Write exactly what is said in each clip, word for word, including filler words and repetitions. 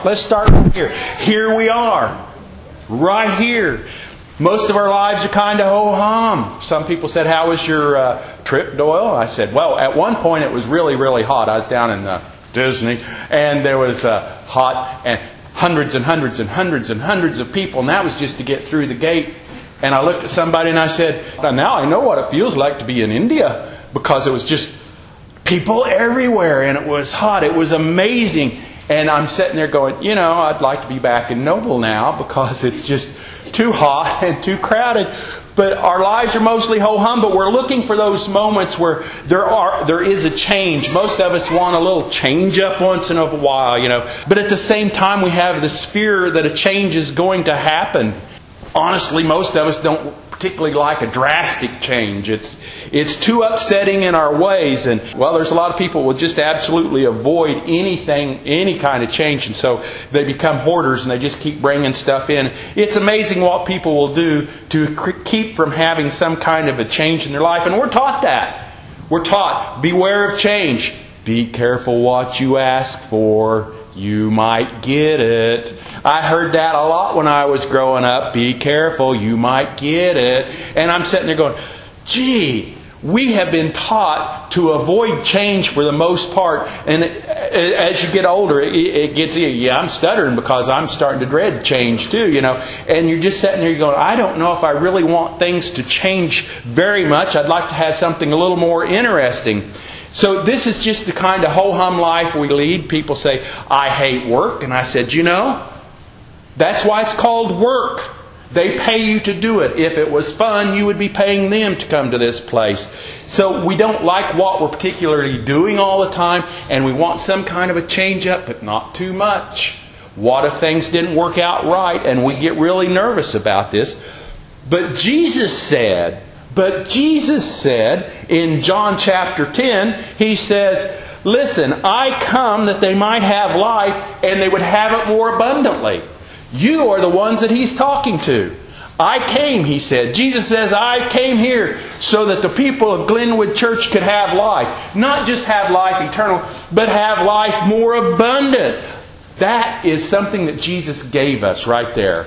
Let's start from here. Here we are. Right here. Most of our lives are kind of ho-hum. Some people said, how was your uh, trip, Doyle? I said, well, at one point it was really, really hot. I was down in uh, Disney, and there was uh, hot, and hundreds and hundreds and hundreds and hundreds of people, and that was just to get through the gate. And I looked at somebody and I said, now I know what it feels like to be in India, because it was just people everywhere, and it was hot. It was amazing. And I'm sitting there going, you know, I'd like to be back in Noble now, because it's just too hot and too crowded. But our lives are mostly ho-hum, but we're looking for those moments where there are there is a change. Most of us want a little change up once in a while, you know. But at the same time, we have this fear that a change is going to happen. Honestly, most of us don't particularly like a drastic change. It's it's too upsetting in our ways. And, well, there's a lot of people who will just absolutely avoid anything, any kind of change. And so they become hoarders and they just keep bringing stuff in. It's amazing what people will do to keep from having some kind of a change in their life. And we're taught that. We're taught, beware of change. Be careful what you ask for. You might get it. I heard that a lot when I was growing up. Be careful, you might get it. And I'm sitting there going, gee, we have been taught to avoid change for the most part. And as you get older, it gets, yeah, I'm stuttering because I'm starting to dread change too, you know. And you're just sitting there going, I don't know if I really want things to change very much. I'd like to have something a little more interesting. So this is just the kind of ho-hum life we lead. People say, I hate work. And I said, you know, that's why it's called work. They pay you to do it. If it was fun, you would be paying them to come to this place. So we don't like what we're particularly doing all the time. And we want some kind of a change up, but not too much. What if things didn't work out right? And we get really nervous about this. But Jesus said... But Jesus said in John chapter ten, He says, listen, I come that they might have life and they would have it more abundantly. You are the ones that He's talking to. I came, He said. Jesus says, I came here so that the people of Glenwood Church could have life. Not just have life eternal, but have life more abundant. That is something that Jesus gave us right there.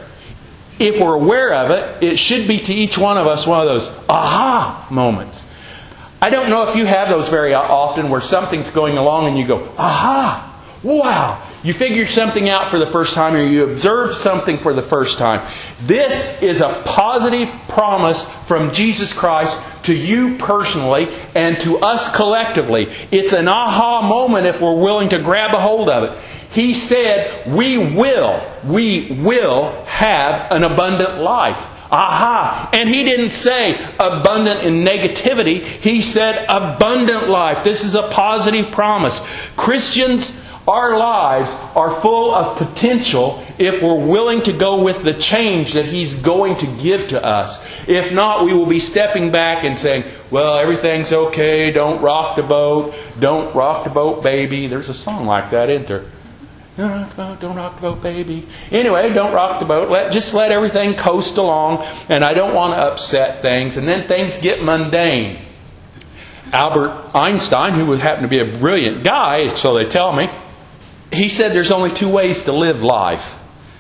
If we're aware of it, it should be to each one of us one of those aha moments. I don't know if you have those very often where something's going along and you go, aha, wow. You figure something out for the first time or you observe something for the first time. This is a positive promise from Jesus Christ to you personally and to us collectively. It's an aha moment if we're willing to grab a hold of it. He said, we will, we will have an abundant life. Aha! And He didn't say abundant in negativity. He said abundant life. This is a positive promise. Christians, our lives are full of potential if we're willing to go with the change that He's going to give to us. If not, we will be stepping back and saying, well, everything's okay. Don't rock the boat. Don't rock the boat, baby. There's a song like that, isn't there? Don't rock the boat, don't rock the boat, baby. Anyway, don't rock the boat. Let, just let everything coast along. And I don't want to upset things. And then things get mundane. Albert Einstein, who happened to be a brilliant guy, so they tell me, he said there's only two ways to live life.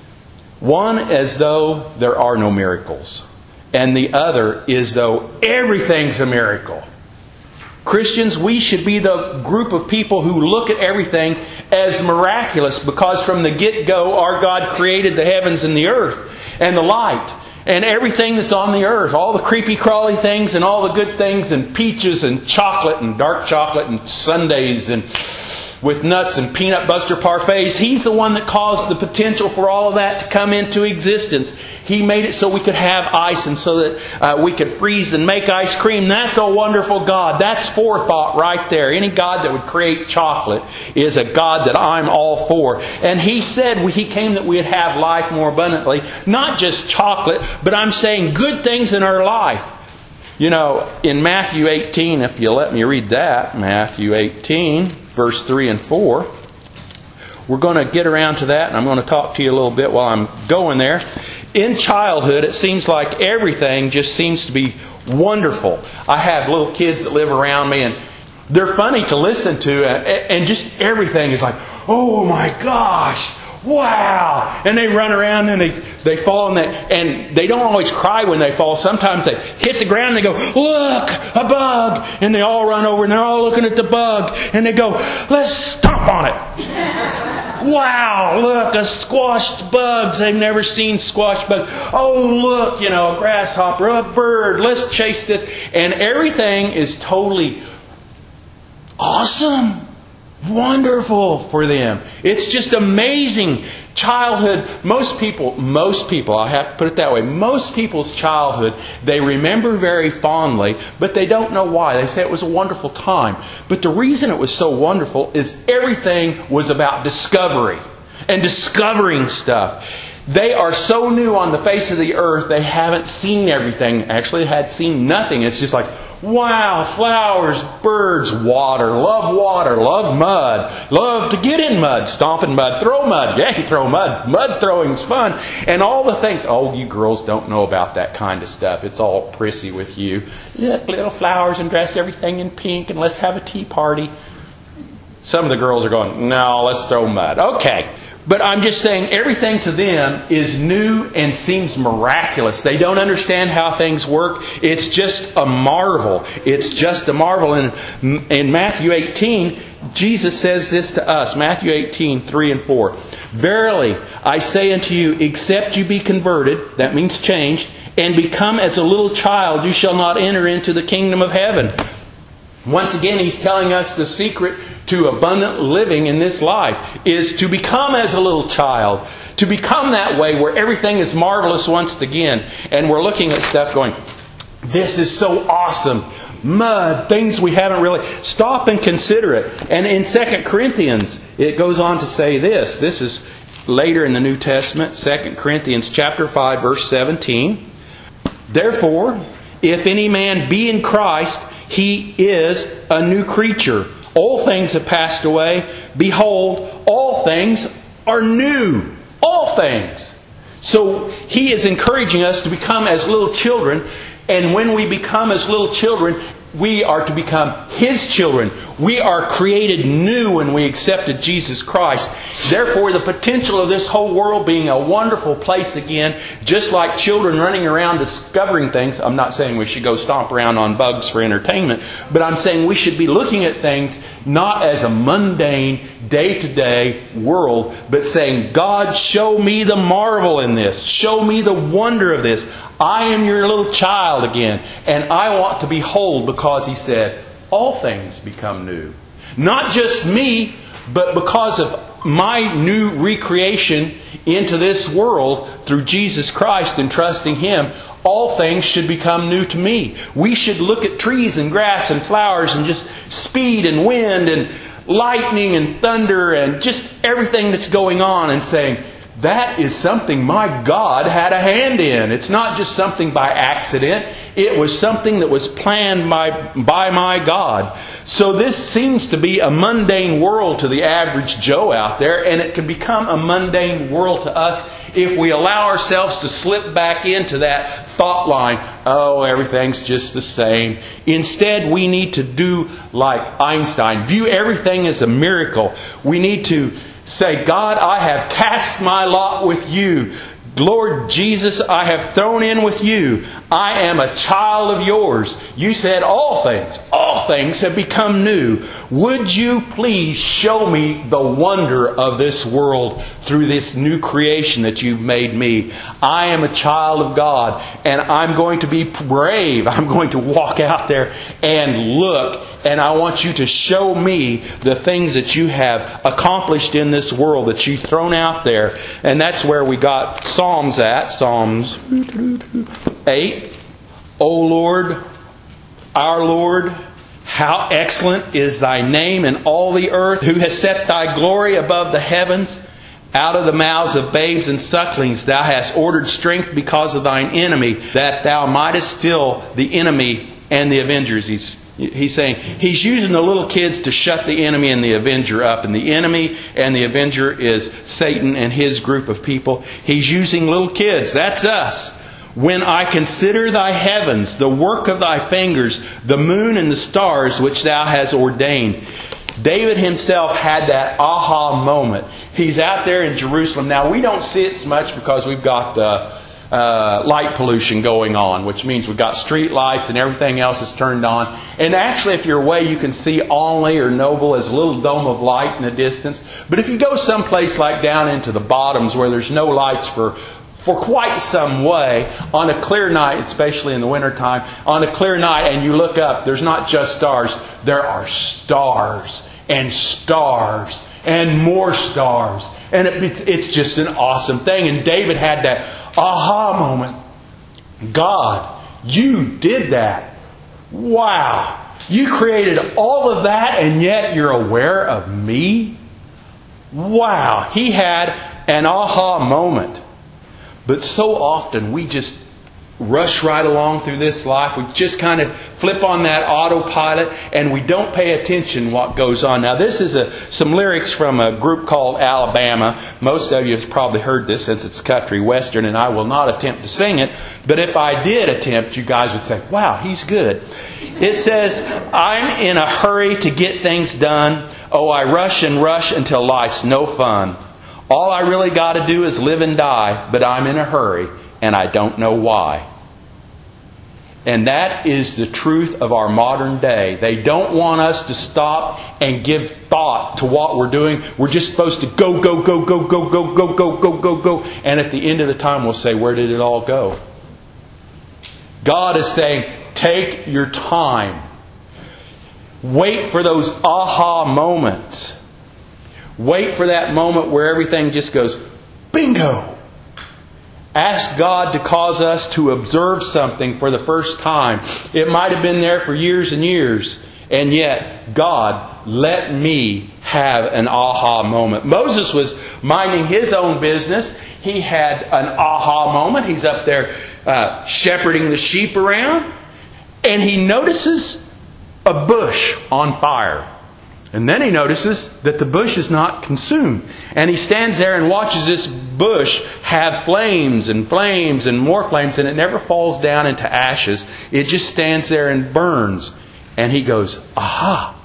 One as though there are no miracles. And the other is though everything's a miracle. Christians, we should be the group of people who look at everything as miraculous, because from the get-go our God created the heavens and the earth and the light and everything that's on the earth. All the creepy crawly things and all the good things and peaches and chocolate and dark chocolate and sundaes and with nuts and peanut butter parfaits. He's the one that caused the potential for all of that to come into existence. He made it so we could have ice and so that uh, we could freeze and make ice cream. That's a wonderful God. That's forethought right there. Any God that would create chocolate is a God that I'm all for. And He said He came that we'd have life more abundantly. Not just chocolate, but I'm saying good things in our life. You know, in Matthew eighteen, if you let me read that, Matthew eighteen, verse three and four. We're going to get around to that, and I'm going to talk to you a little bit while I'm going there. In childhood, it seems like everything just seems to be wonderful. I have little kids that live around me, and they're funny to listen to, and just everything is like, oh my gosh, wow. And they run around and they, they fall and they, and they don't always cry when they fall. Sometimes they hit the ground and they go, look, a bug. And they all run over and they're all looking at the bug. And they go, let's stomp on it. Wow, look, a squashed bug. They've never seen squashed bugs. Oh, look, you know, a grasshopper, a bird. Let's chase this. And everything is totally awesome. Wonderful for them. It's just amazing. Childhood, most people, most people, I have to put it that way, most people's childhood, they remember very fondly, but they don't know why. They say it was a wonderful time. But the reason it was so wonderful is everything was about discovery and discovering stuff. They are so new on the face of the earth, they haven't seen everything. Actually, they had seen nothing. It's just like, wow, flowers, birds, water, love water, love mud, love to get in mud, stomp in mud, throw mud, yay, throw mud, mud throwing's fun, and all the things. Oh, you girls don't know about that kind of stuff. It's all prissy with you. Look, little flowers and dress everything in pink and let's have a tea party. Some of the girls are going, no, let's throw mud. Okay. But I'm just saying everything to them is new and seems miraculous. They don't understand how things work. It's just a marvel. It's just a marvel. And in Matthew eighteen, Jesus says this to us. Matthew eighteen, three and four. Verily, I say unto you, except you be converted, that means changed, and become as a little child, you shall not enter into the kingdom of heaven. Once again, He's telling us the secret to abundant living in this life is to become as a little child. To become that way where everything is marvelous once again. And we're looking at stuff going, this is so awesome. Mud, things we haven't really... Stop and consider it. And in Second Corinthians, it goes on to say this. This is later in the New Testament. Second Corinthians chapter five, verse seventeen. Therefore, if any man be in Christ, he is a new creature. All things have passed away. Behold, all things are new. All things. So He is encouraging us to become as little children. And when we become as little children, we are to become His children. We are created new when we accepted Jesus Christ. Therefore, the potential of this whole world being a wonderful place again, just like children running around discovering things. I'm not saying we should go stomp around on bugs for entertainment, but I'm saying we should be looking at things not as a mundane, day-to-day world, but saying, God, show me the marvel in this. Show me the wonder of this. I am your little child again, and I want to behold, because He said, all things become new. Not just me, but because of my new recreation into this world through Jesus Christ and trusting Him, all things should become new to me. We should look at trees and grass and flowers and just speed and wind and lightning and thunder and just everything that's going on and saying, that is something my God had a hand in. It's not just something by accident. It was something that was planned by, by my God. So this seems to be a mundane world to the average Joe out there, and it can become a mundane world to us if we allow ourselves to slip back into that thought line, oh, everything's just the same. Instead, we need to do like Einstein, view everything as a miracle. We need to say, God, I have cast my lot with You. Lord Jesus, I have thrown in with You. I am a child of Yours. You said all things, all things have become new. Would You please show me the wonder of this world through this new creation that You've made me? I am a child of God, and I'm going to be brave. I'm going to walk out there and look, and I want You to show me the things that You have accomplished in this world that You've thrown out there. And that's where we got Psalms at. Psalms eight. O Lord, our Lord, how excellent is Thy name in all the earth, who has set Thy glory above the heavens. Out of the mouths of babes and sucklings Thou hast ordered strength because of Thine enemy, that Thou mightest still the enemy and the avengers. He's He's saying He's using the little kids to shut the enemy and the avenger up. And the enemy and the avenger is Satan and his group of people. He's using little kids. That's us. When I consider Thy heavens, the work of Thy fingers, the moon and the stars which Thou hast ordained. David himself had that aha moment. He's out there in Jerusalem. Now, we don't see it so much because we've got the uh, light pollution going on, which means we've got street lights and everything else is turned on. And actually, if you're away, you can see Olney or Noble as a little dome of light in the distance. But if you go someplace like down into the bottoms where there's no lights for for quite some way, on a clear night, especially in the wintertime, on a clear night and you look up, there's not just stars, there are stars and stars and more stars. And it, it's just an awesome thing. And David had that aha moment. God, you did that. Wow. You created all of that and yet you're aware of me? Wow. He had an aha moment. But so often we just rush right along through this life. We just kind of flip on that autopilot and we don't pay attention what goes on. Now this is a, some lyrics from a group called Alabama. Most of you have probably heard this since it's country western, and I will not attempt to sing it. But if I did attempt, you guys would say, wow, he's good. It says, I'm in a hurry to get things done. Oh, I rush and rush until life's no fun. All I really got to do is live and die, but I'm in a hurry and I don't know why. And that is the truth of our modern day. They don't want us to stop and give thought to what we're doing. We're just supposed to go, go, go, go, go, go, go, go, go, go, go. And at the end of the time we'll say, where did it all go? God is saying, take your time. Wait for those aha moments. Wait for that moment where everything just goes, bingo! Ask God to cause us to observe something for the first time. It might have been there for years and years. And yet, God, let me have an aha moment. Moses was minding his own business. He had an aha moment. He's up there uh, shepherding the sheep around. And he notices a bush on fire. And then he notices that the bush is not consumed. And he stands there and watches this bush have flames and flames and more flames. And it never falls down into ashes. It just stands there and burns. And he goes, aha!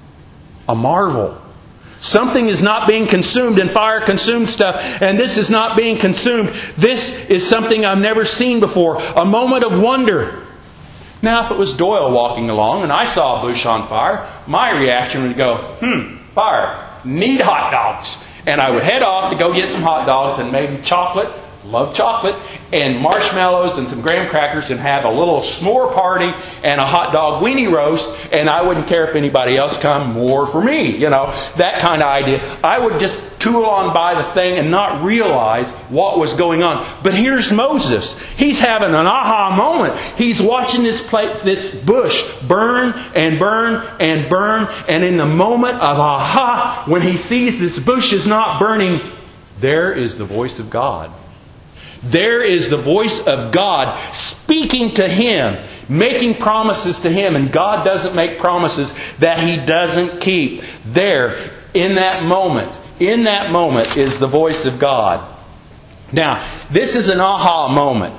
A marvel. Something is not being consumed, and fire consumes stuff. And this is not being consumed. This is something I've never seen before. A moment of wonder. Now, if it was Doyle walking along and I saw a bush on fire, my reaction would go, hmm, fire, need hot dogs. And I would head off to go get some hot dogs and maybe chocolate, love chocolate, and marshmallows and some graham crackers and have a little s'more party and a hot dog weenie roast, and I wouldn't care if anybody else come, more for me, you know, that kind of idea. I would just tool on by the thing and not realize what was going on. But here's Moses. He's having an aha moment. He's watching this plate, this bush burn and burn and burn, and in the moment of aha, when he sees this bush is not burning, there is the voice of God. There is the voice of God speaking to him, making promises to him. And God doesn't make promises that He doesn't keep. There, in that moment, in that moment is the voice of God. Now, this is an aha moment.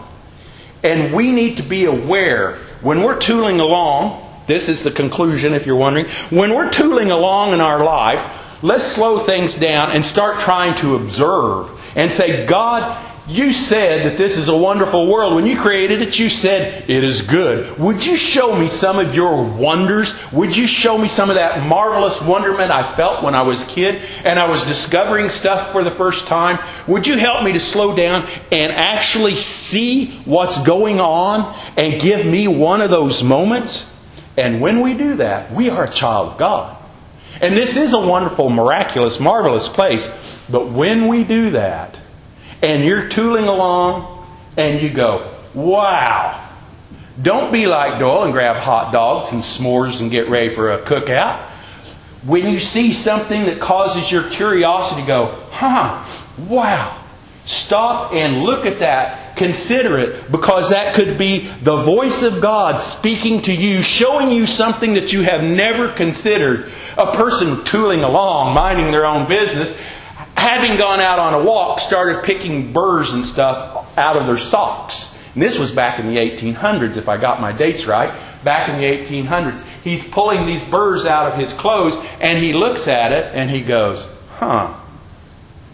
And we need to be aware, when we're tooling along, this is the conclusion if you're wondering, when we're tooling along in our life, let's slow things down and start trying to observe and say, God, You said that this is a wonderful world. When you created it, you said it is good. Would you show me some of your wonders? Would you show me some of that marvelous wonderment I felt when I was a kid and I was discovering stuff for the first time? Would you help me to slow down and actually see what's going on and give me one of those moments? And when we do that, we are a child of God. And this is a wonderful, miraculous, marvelous place. But when we do that, and you're tooling along, and you go, wow. Don't be like Doyle and grab hot dogs and s'mores and get ready for a cookout. When you see something that causes your curiosity to go, huh, wow. Stop and look at that. Consider it, because that could be the voice of God speaking to you, showing you something that you have never considered. A person tooling along, minding their own business, having gone out on a walk, started picking burrs and stuff out of their socks. And this was back in the eighteen hundreds, if I got my dates right. Back in the eighteen hundreds. He's pulling these burrs out of his clothes, and he looks at it, and he goes, huh,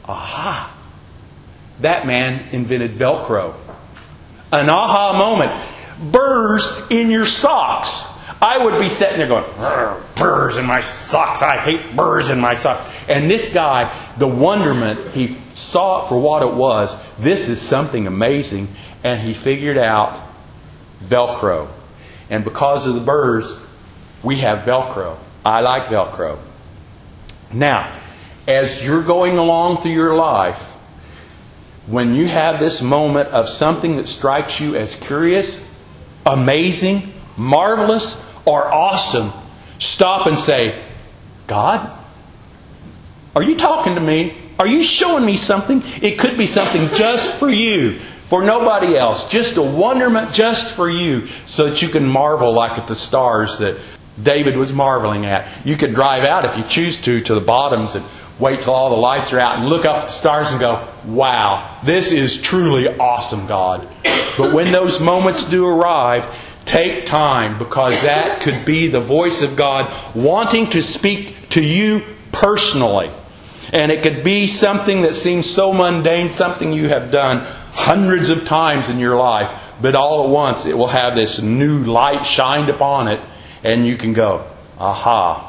aha, that man invented Velcro. An aha moment. Burrs in your socks. I would be sitting there going, burrs in my socks. I hate burrs in my socks. And this guy, the wonderment, he saw it for what it was. This is something amazing. And he figured out Velcro. And because of the burrs, we have Velcro. I like Velcro. Now, as you're going along through your life, when you have this moment of something that strikes you as curious, amazing, marvelous, or awesome, stop and say, God, are you talking to me? Are you showing me something? It could be something just for you, for nobody else. Just a wonderment just for you, so that you can marvel like at the stars that David was marveling at. You could drive out if you choose to, to the bottoms and wait till all the lights are out and look up at the stars and go, wow, this is truly awesome, God. But when those moments do arrive, take time, because that could be the voice of God wanting to speak to you personally. And it could be something that seems so mundane, something you have done hundreds of times in your life, but all at once it will have this new light shined upon it, and you can go, aha.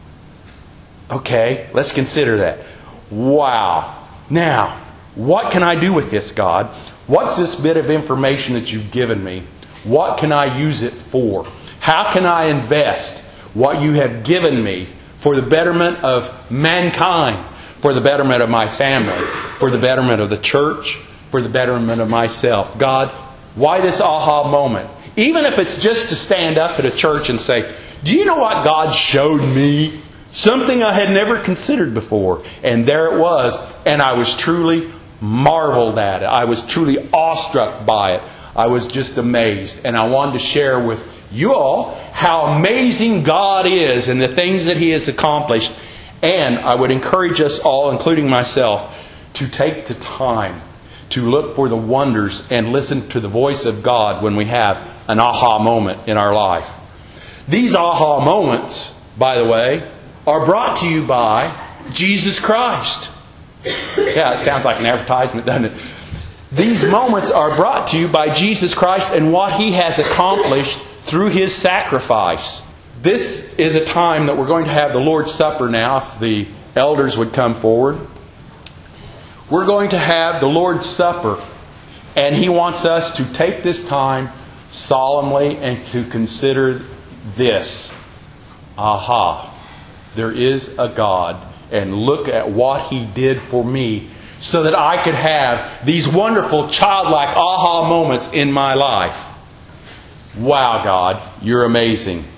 Okay, let's consider that. Wow. Now, what can I do with this, God? What's this bit of information that you've given me? What can I use it for? How can I invest what you have given me for the betterment of mankind, for the betterment of my family, for the betterment of the church, for the betterment of myself? God, why this aha moment? Even if it's just to stand up at a church and say, do you know what God showed me? Something I had never considered before. And there it was. And I was truly marveled at it. I was truly awestruck by it. I was just amazed. And I wanted to share with you all how amazing God is and the things that He has accomplished. And I would encourage us all, including myself, to take the time to look for the wonders and listen to the voice of God when we have an aha moment in our life. These aha moments, by the way, are brought to you by Jesus Christ. Yeah, it sounds like an advertisement, doesn't it? These moments are brought to you by Jesus Christ and what He has accomplished through His sacrifice. This is a time that we're going to have the Lord's Supper now, if the elders would come forward. We're going to have the Lord's Supper, and He wants us to take this time solemnly and to consider this. Aha, there is a God, and look at what He did for me so that I could have these wonderful childlike aha moments in my life. Wow, God, you're amazing.